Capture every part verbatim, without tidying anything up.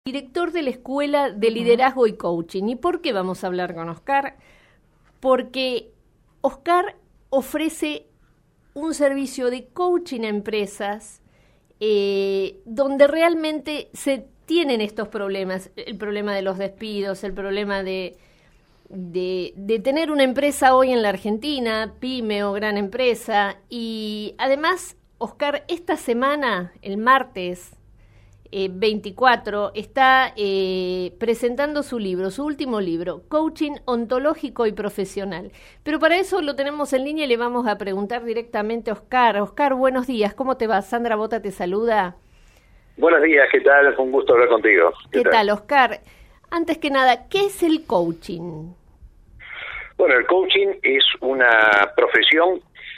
Director de la Escuela de Liderazgo y Coaching. ¿Y por qué vamos a hablar con Oscar? Porque Oscar ofrece un servicio de coaching a empresas eh, donde realmente se tienen estos problemas, el problema de los despidos, el problema de, de, de tener una empresa hoy en la Argentina, pyme o gran empresa. Y además, Oscar, esta semana, el martes, Eh, veinticuatro, está eh, presentando su libro, su último libro, Coaching Ontológico y Profesional. Pero para eso lo tenemos en línea y le vamos a preguntar directamente a Oscar. Oscar, buenos días, ¿cómo te va? Sandra Bota te saluda. Buenos días, ¿qué tal? Fue un gusto hablar contigo. ¿Qué, ¿Qué tal? tal, Oscar? Antes que nada, ¿qué es el coaching? Bueno, el coaching es una profesión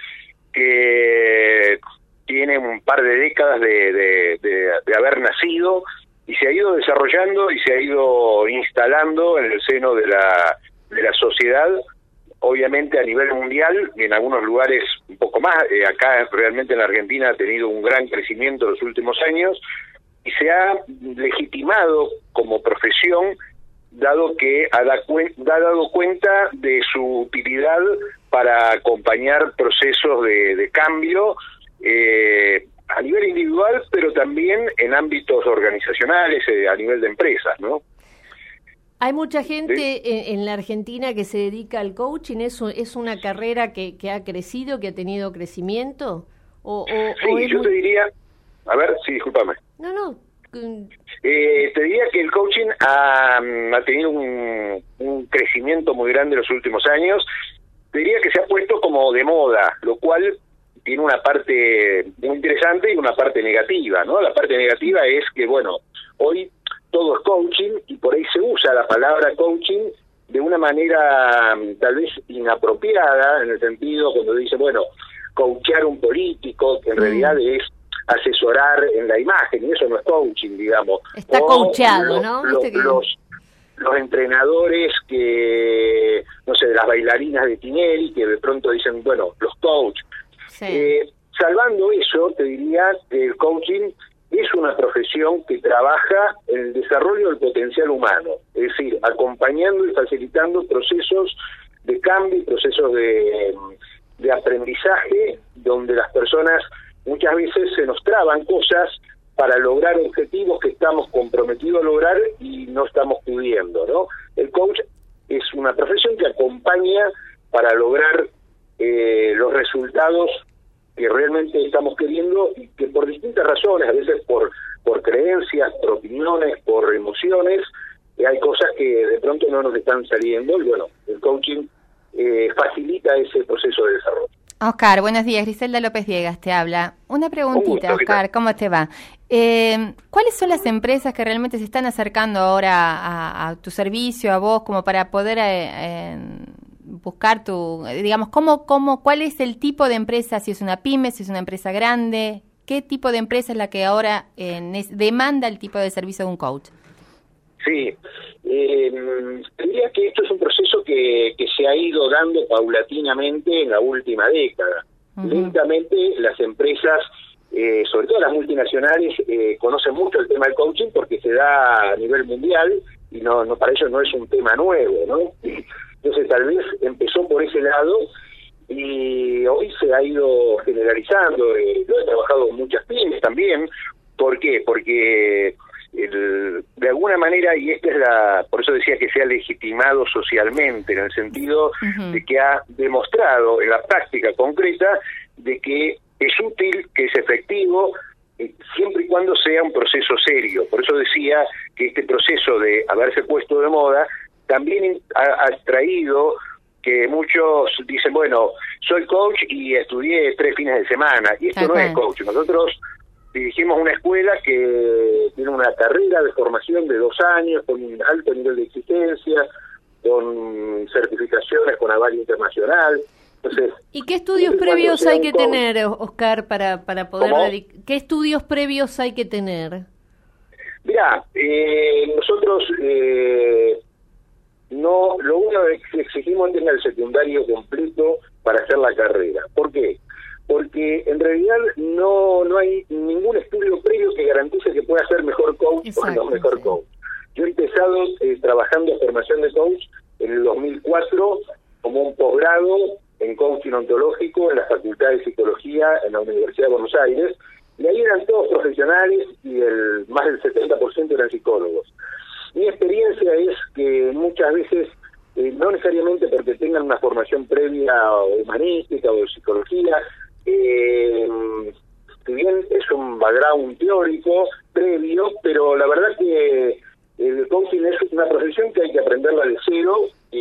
que tiene un par de décadas de, de, de, de haber nacido y se ha ido desarrollando y se ha ido instalando en el seno de la, de la sociedad, obviamente a nivel mundial, y en algunos lugares un poco más. Eh, acá realmente en la Argentina ha tenido un gran crecimiento en los últimos años y se ha legitimado como profesión, dado que ha, da cuen- ha dado cuenta de su utilidad para acompañar procesos de, de cambio, Eh, a nivel individual, pero también en ámbitos organizacionales, eh, a nivel de empresas, ¿no? Hay mucha gente ¿Sí? en, en la Argentina que se dedica al coaching. ¿Es, es una carrera que, que ha crecido, que ha tenido crecimiento? O, o, sí, o yo muy... te diría... A ver, sí, discúlpame. No, no. Eh, te diría que el coaching ha, ha tenido un, un crecimiento muy grande en los últimos años. Te diría que se ha puesto como de moda, lo cual tiene una parte muy interesante y una parte negativa, ¿no? La parte negativa es que, bueno, hoy todo es coaching y por ahí se usa la palabra coaching de una manera tal vez inapropiada, en el sentido cuando dice, bueno, coachear un político, que en mm. realidad es asesorar en la imagen, y eso no es coaching, digamos. Está o coachado, lo, ¿no? Lo, ¿Viste que... Los, los entrenadores que, no sé, de las bailarinas de Tinelli, que de pronto dicen, bueno, los coach. Sí. Eh, salvando eso, te diría que el coaching es una profesión que trabaja en el desarrollo del potencial humano, es decir, acompañando y facilitando procesos de cambio, procesos de, de aprendizaje, donde las personas muchas veces se nos traban cosas para lograr objetivos que estamos comprometidos a lograr y no estamos pudiendo, ¿no? El coach es una profesión que acompaña para lograr Eh, los resultados que realmente estamos queriendo y que por distintas razones, a veces por por creencias, por opiniones, por emociones, eh, hay cosas que de pronto no nos están saliendo y bueno, el coaching eh, facilita ese proceso de desarrollo. Oscar, buenos días, Griselda López Viegas te habla. Una preguntita, gusto, Oscar, ¿cómo te va? Eh, ¿Cuáles son las empresas que realmente se están acercando ahora a, a tu servicio, a vos, como para poder eh, eh, buscar tu, digamos, cómo, cómo, cuál es el tipo de empresa, si es una pyme, si es una empresa grande, qué tipo de empresa es la que ahora eh, demanda el tipo de servicio de un coach? Sí, eh, diría que esto es un proceso que, que se ha ido dando paulatinamente en la última década. Uh-huh. Lentamente las empresas, eh, sobre todo las multinacionales, eh, conocen mucho el tema del coaching porque se da a nivel mundial y no, no para ellos no es un tema nuevo, ¿no? Entonces tal vez empezó por ese lado y hoy se ha ido generalizando. Eh, yo he trabajado con muchas pymes también. ¿Por qué? Porque el, de alguna manera, y esta es la, por eso decía que se ha legitimado socialmente, en el sentido uh-huh. de que ha demostrado en la práctica concreta de que es útil, que es efectivo, eh, siempre y cuando sea un proceso serio. Por eso decía que este proceso de haberse puesto de moda también ha, ha traído que muchos dicen, bueno, soy coach y estudié tres fines de semana, y esto no es coach. Nosotros dirigimos una escuela que tiene una carrera de formación de dos años, con un alto nivel de exigencia, con certificaciones con aval internacional. Entonces, ¿y qué estudios previos hay que coach, tener, Oscar, para, para poder dedicar? ¿Qué estudios previos hay que tener? Mirá, eh, nosotros... Eh, No, lo único que exigimos es tener el secundario completo para hacer la carrera. ¿Por qué? Porque en realidad no no hay ningún estudio previo que garantice que pueda ser mejor coach o no mejor coach. Yo he empezado eh, trabajando en formación de coach en el dos mil cuatro como un posgrado en coaching ontológico en la Facultad de Psicología en la Universidad de Buenos Aires, y ahí eran todos profesionales y el más del setenta por ciento eran psicólogos. Mi experiencia es que muchas veces, eh, no necesariamente porque tengan una formación previa humanística o de psicología, eh, si bien es un background teórico previo, pero la verdad que el coaching es una profesión que hay que aprenderla de cero,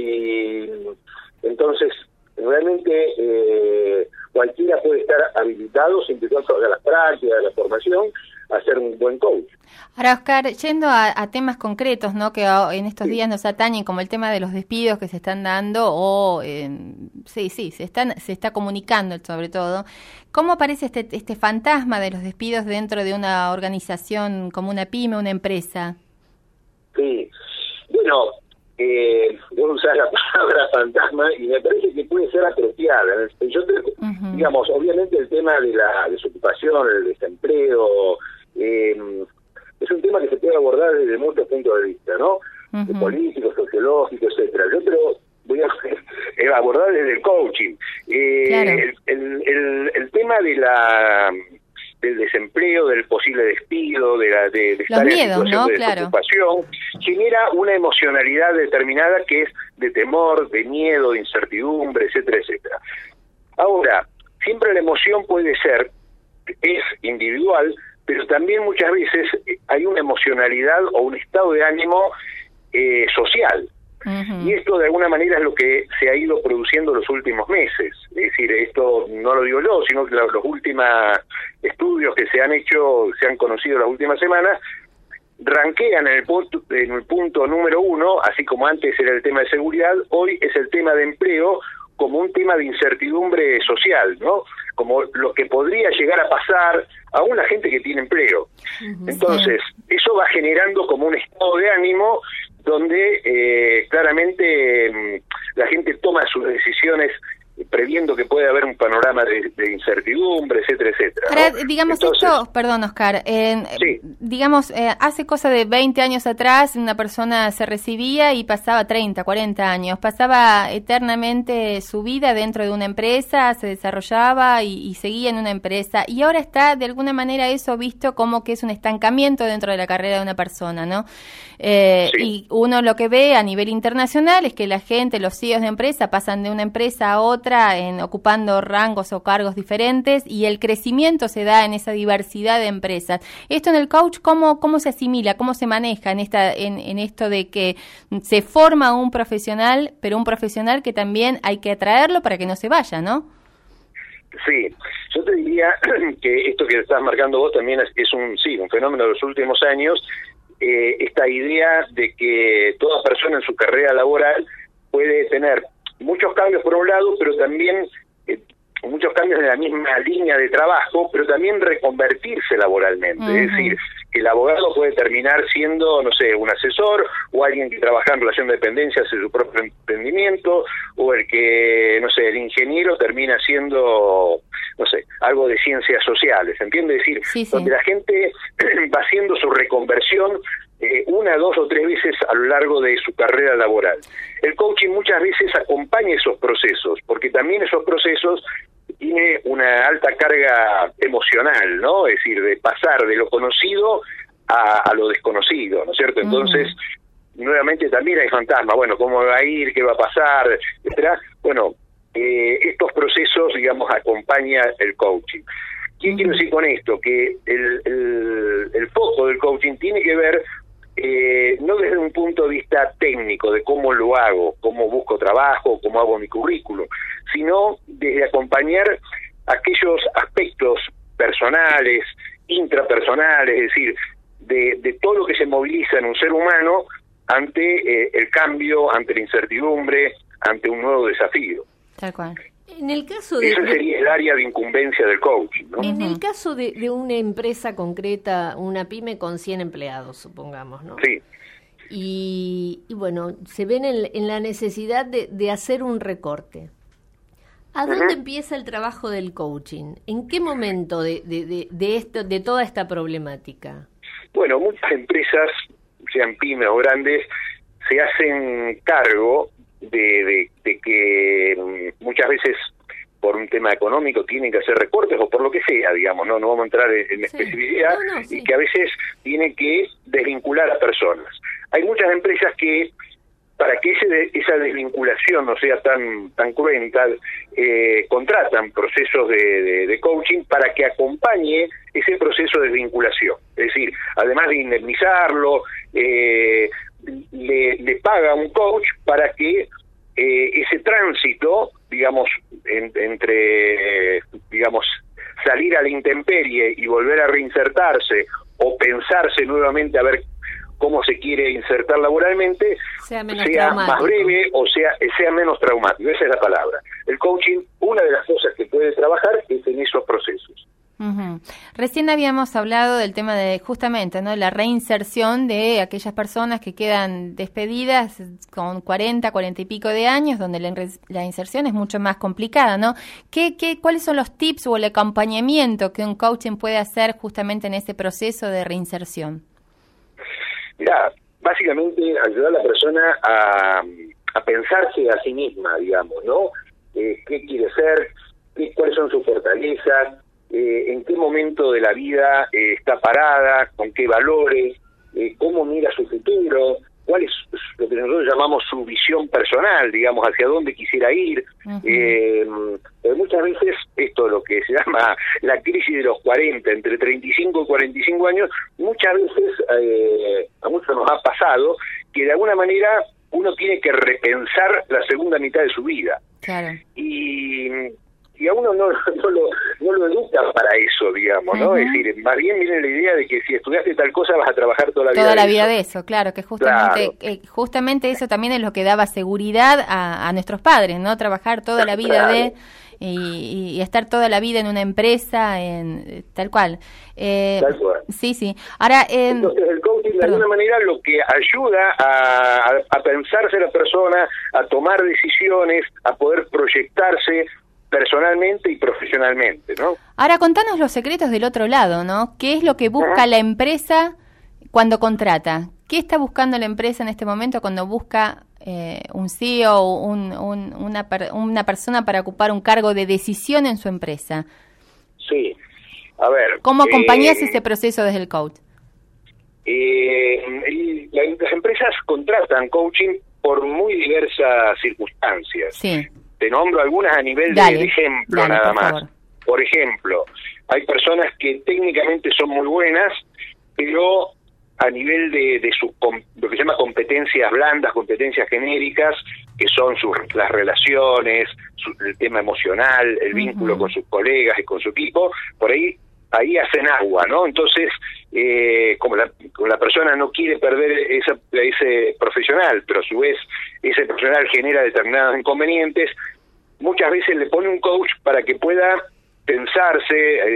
y entonces realmente eh, cualquiera puede estar habilitado, siempre y cuando haga las prácticas, la formación, a ser un buen coach. Ahora, Oscar, yendo a, a temas concretos, ¿no?, que en estos días nos atañen, como el tema de los despidos que se están dando, o eh, sí, sí, se están, se está comunicando sobre todo. ¿Cómo aparece este, este fantasma de los despidos dentro de una organización como una pyme, una empresa? Sí, bueno, eh, vos usás la palabra fantasma y me parece que puede ser apropiada. Yo te, uh-huh. digamos, obviamente el tema de la desocupación, el desempleo, eh, es un tema que se puede abordar desde muchos puntos de vista, ¿no? Uh-huh. De políticos, sociológicos, etcétera. Yo te lo voy a abordar desde el coaching. Eh, claro. el, el, el, el tema de la del desempleo, del posible despido, de, la, de, de estar miedos, en situación ¿no? de Claro. desocupación, genera una emocionalidad determinada que es de temor, de miedo, de incertidumbre, etcétera, etcétera. Ahora, siempre la emoción puede ser, es individual, pero también muchas veces hay una emocionalidad o un estado de ánimo eh, social. Uh-huh. Y esto de alguna manera es lo que se ha ido produciendo los últimos meses. Es decir, esto no lo digo yo, sino que los, los últimos estudios que se han hecho, se han conocido las últimas semanas, ranquean en el punto, en el punto número uno, así como antes era el tema de seguridad, hoy es el tema de empleo como un tema de incertidumbre social, ¿no? Como lo que podría llegar a pasar a una gente que tiene empleo. Uh-huh. Entonces, eso va generando como un estado de ánimo donde eh, claramente eh, la gente toma sus decisiones previendo que puede haber un panorama de, de incertidumbre, etcétera, etcétera. Ahora, ¿no? digamos Entonces, esto, perdón, Oscar, eh, sí. digamos, eh, hace cosa de veinte años atrás una persona se recibía y pasaba treinta, cuarenta años, pasaba eternamente su vida dentro de una empresa, se desarrollaba y, y seguía en una empresa, y ahora está de alguna manera eso visto como que es un estancamiento dentro de la carrera de una persona, ¿no? Eh, sí. Y uno lo que ve a nivel internacional es que la gente, los C E Os de empresa pasan de una empresa a otra en ocupando rangos o cargos diferentes, y el crecimiento se da en esa diversidad de empresas. Esto en el coach, ¿cómo, cómo se asimila, cómo se maneja en esta en, en esto de que se forma un profesional, pero un profesional que también hay que atraerlo para que no se vaya, ¿no? Sí, yo te diría que esto que estás marcando vos también es, es un sí un fenómeno de los últimos años, eh, esta idea de que toda persona en su carrera laboral puede tener muchos cambios por un lado, pero también eh, muchos cambios en la misma línea de trabajo, pero también reconvertirse laboralmente. Uh-huh. Es decir, que el abogado puede terminar siendo, no sé, un asesor, o alguien que trabaja en relación de dependencia hace su propio emprendimiento, o el que, no sé, el ingeniero termina siendo, no sé, algo de ciencias sociales, ¿entiende? Es decir, sí, sí. donde la gente va haciendo su reconversión eh, una, dos o tres veces a lo largo de su carrera laboral. El coaching muchas veces acompaña esos procesos, porque también esos procesos tiene una alta carga emocional, ¿no? Es decir, de pasar de lo conocido a, a lo desconocido, ¿no es cierto? Entonces, uh-huh. nuevamente también hay fantasma, bueno, ¿cómo va a ir? ¿Qué va a pasar? Etcétera. Bueno, eh, estos procesos, digamos, acompaña el coaching. ¿Qué uh-huh. quiero decir con esto? Que el, el, el foco del coaching tiene que ver Eh, no desde un punto de vista técnico de cómo lo hago, cómo busco trabajo, cómo hago mi currículum, sino desde acompañar aquellos aspectos personales, intrapersonales, es decir, de, de todo lo que se moviliza en un ser humano ante eh, el cambio, ante la incertidumbre, ante un nuevo desafío. Tal cual. En el caso de, Ese sería el área de incumbencia del coaching, ¿no? En el caso de, de una empresa concreta, una pyme con cien empleados, supongamos, ¿no? Sí. Y, y bueno, se ven en, en la necesidad de, de hacer un recorte. ¿A dónde uh-huh. empieza el trabajo del coaching? ¿En qué momento de, de, de, de, esto, de toda esta problemática? Bueno, muchas empresas sean pymes o grandes, se hacen cargo de, de, de que muchas veces por un tema económico tienen que hacer recortes o por lo que sea, digamos, no no vamos a entrar en, en sí. especificidad, no, no, sí. y que a veces tienen que desvincular a personas. Hay muchas empresas que, para que ese, esa desvinculación no sea tan tan cruenta, eh, contratan procesos de, de, de coaching para que acompañe ese proceso de desvinculación. Es decir, además de indemnizarlo, eh, le, le paga un coach para que eh, ese tránsito, digamos, en, entre, eh, digamos, salir a la intemperie y volver a reinsertarse o pensarse nuevamente a ver cómo se quiere insertar laboralmente, sea, menos sea más breve o sea sea menos traumático. Esa es la palabra. El coaching, una de las cosas que puede trabajar es en esos procesos. Uh-huh. Recién habíamos hablado del tema de justamente, ¿no?, la reinserción de aquellas personas que quedan despedidas con cuarenta, cuarenta y pico de años, donde la, la inserción es mucho más complicada, ¿no? ¿Qué, qué, ¿Cuáles son los tips o el acompañamiento que un coaching puede hacer justamente en ese proceso de reinserción? Mirá, básicamente ayudar a la persona a, a pensarse a sí misma, digamos, ¿no? Eh, ¿Qué quiere ser? Qué, ¿Cuáles son sus fortalezas? Eh, ¿En qué momento de la vida eh, está parada? ¿Con qué valores? Eh, ¿Cómo mira su futuro? ¿Cuál es lo que nosotros llamamos su visión personal, digamos, hacia dónde quisiera ir? Uh-huh. eh, muchas veces esto, lo que se llama la crisis de los cuarenta, entre treinta y cinco y cuarenta y cinco años, muchas veces eh, a muchos nos ha pasado que de alguna manera uno tiene que repensar la segunda mitad de su vida. Claro. Y... y a uno no, no, lo, no lo educa para eso, digamos, ¿no? Uh-huh. Es decir, más bien viene la idea de que si estudiaste tal cosa vas a trabajar toda la vida toda de la eso. vida de eso, claro, que justamente claro. eh, justamente eso también es lo que daba seguridad a, a nuestros padres, ¿no? Trabajar toda la vida claro. de y, y estar toda la vida en una empresa, en tal cual. Eh, tal cual. Sí, sí. Ahora, eh, entonces el coaching de perdón. alguna manera lo que ayuda a, a, a pensarse la persona, a tomar decisiones, a poder proyectarse personalmente y profesionalmente, ¿no? Ahora, contanos los secretos del otro lado, ¿no? ¿Qué es lo que busca uh-huh. la empresa cuando contrata? ¿Qué está buscando la empresa en este momento cuando busca eh, un C E O, un, un, una, per, una persona para ocupar un cargo de decisión en su empresa? Sí, a ver... ¿Cómo acompañás eh, ese proceso desde el coach? Eh, el, la, las empresas contratan coaching por muy diversas circunstancias. Sí. Te nombro algunas a nivel dale, de ejemplo, dale, nada por más. Favor. Por ejemplo, hay personas que técnicamente son muy buenas, pero a nivel de, de sus lo que se llama competencias blandas, competencias genéricas, que son sus las relaciones, su, el tema emocional, el vínculo uh-huh. con sus colegas y con su equipo, por ahí ahí hacen agua, ¿no? Entonces, eh, como, la, como la persona no quiere perder esa, ese profesional, pero a su vez ese profesional genera determinados inconvenientes, muchas veces le pone un coach para que pueda pensarse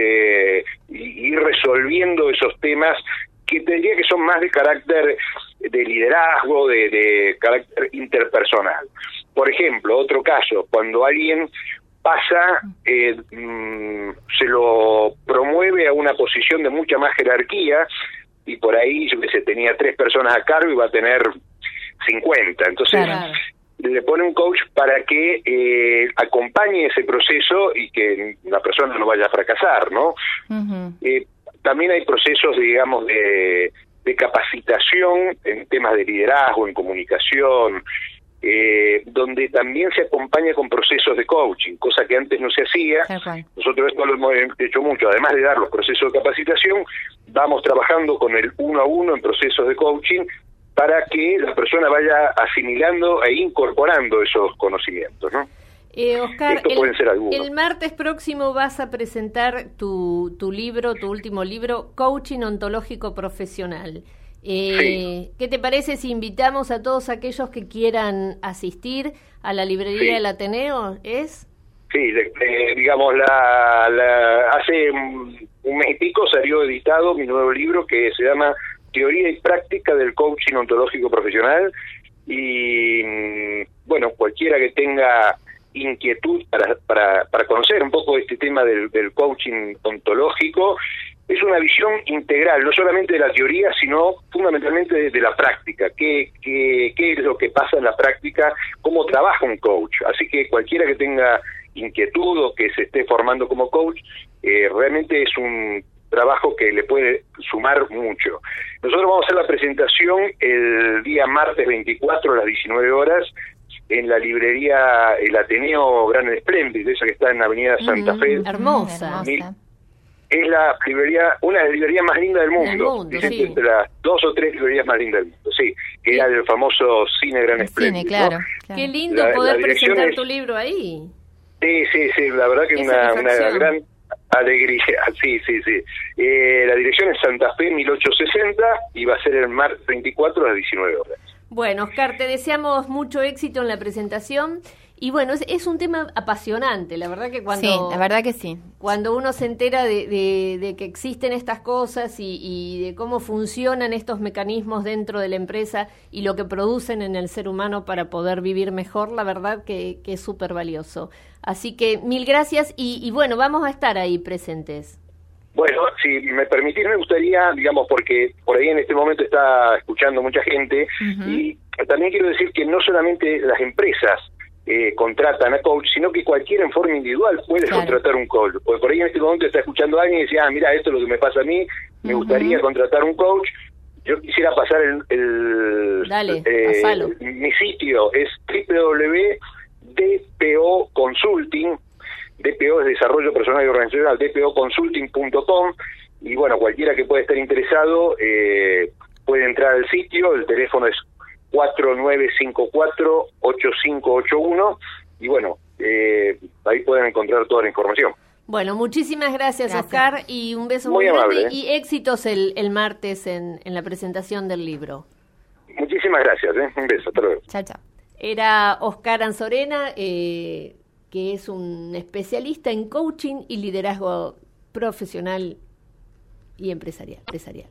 eh, y ir resolviendo esos temas que te diría que son más de carácter de liderazgo, de, de carácter interpersonal. Por ejemplo, otro caso, cuando alguien pasa, eh, mmm, se lo promueve a una posición de mucha más jerarquía y por ahí, yo que sé, tenía tres personas a cargo y va a tener cincuenta. Entonces, claro. le pone un coach para que eh, acompañe ese proceso y que la persona no vaya a fracasar, ¿no? Uh-huh. Eh, también hay procesos, digamos, de, de capacitación en temas de liderazgo, en comunicación, Eh, donde también se acompaña con procesos de coaching, cosa que antes no se hacía. Okay. Nosotros esto lo hemos hecho mucho, además de dar los procesos de capacitación, vamos trabajando con el uno a uno en procesos de coaching para que la persona vaya asimilando e incorporando esos conocimientos, ¿no? Eh, Oscar, Esto pueden ser algunos. El martes próximo vas a presentar tu, tu libro, tu último libro, Coaching Ontológico Profesional. Eh, sí. ¿Qué te parece si invitamos a todos aquellos que quieran asistir a la librería sí. del Ateneo? ¿Es? Sí, eh, digamos, la, la hace un, un mes y pico salió editado mi nuevo libro que se llama Teoría y Práctica del Coaching Ontológico Profesional y, bueno, cualquiera que tenga inquietud para, para, para conocer un poco este tema del, del coaching ontológico, es una visión integral, no solamente de la teoría, sino fundamentalmente de, de la práctica. ¿Qué, qué, qué es lo que pasa en la práctica? ¿Cómo trabaja un coach? Así que cualquiera que tenga inquietud o que se esté formando como coach, eh, realmente es un trabajo que le puede sumar mucho. Nosotros vamos a hacer la presentación el día martes veinticuatro a las diecinueve horas en la librería El Ateneo Gran Espléndido, esa que está en la avenida Santa Mm, Fe. hermosa. Mil- Es la librería, una de las librerías más lindas del mundo. Del mundo, Dicen sí. que entre las dos o tres librerías más lindas del mundo, sí. Que Sí. era el famoso Cine Gran El Espléndido. cine, claro. ¿no? claro. Qué lindo La- poder la dirección presentar es- tu libro ahí. Sí, sí, sí, la verdad que Qué una, una satisfacción. gran alegría, sí, sí, sí. Eh, la dirección es Santa Fe mil ochocientos sesenta y va a ser el martes veinticuatro a las diecinueve horas. Bueno, Oscar, te deseamos mucho éxito en la presentación. Y bueno, es, es un tema apasionante, la verdad que cuando... Sí, la verdad que sí. Cuando uno se entera de, de, de que existen estas cosas y, y de cómo funcionan estos mecanismos dentro de la empresa y lo que producen en el ser humano para poder vivir mejor, la verdad que, que es súper valioso. Así que mil gracias y, y bueno, vamos a estar ahí presentes. Bueno, si me permitís, me gustaría, digamos, porque por ahí en este momento está escuchando mucha gente, Ujú. y también quiero decir que no solamente las empresas eh, contratan a coach, sino que cualquiera en forma individual puede Claro. contratar un coach. Porque por ahí en este momento está escuchando a alguien y dice, ah, mira, esto es lo que me pasa a mí, me Ujú. gustaría contratar un coach. Yo quisiera pasar el... el Dale, eh, pasalo. mi sitio es doble u doble u doble u punto d p o consulting, D P O es Desarrollo Personal y Organizacional, d p o consulting punto com, y bueno, cualquiera que pueda estar interesado eh, puede entrar al sitio, el teléfono es cuatro nueve cinco cuatro, ocho cinco ocho uno, y bueno, eh, ahí pueden encontrar toda la información. Bueno, muchísimas gracias, Gracias. Oscar, y un beso Muy muy, grande amable, ¿eh? y éxitos el, el martes en, en la presentación del libro. Muchísimas gracias, ¿eh? Un beso, hasta luego. Chao, chao. Era Oscar Anzorena, eh, que es un especialista en coaching y liderazgo profesional y empresarial. empresarial.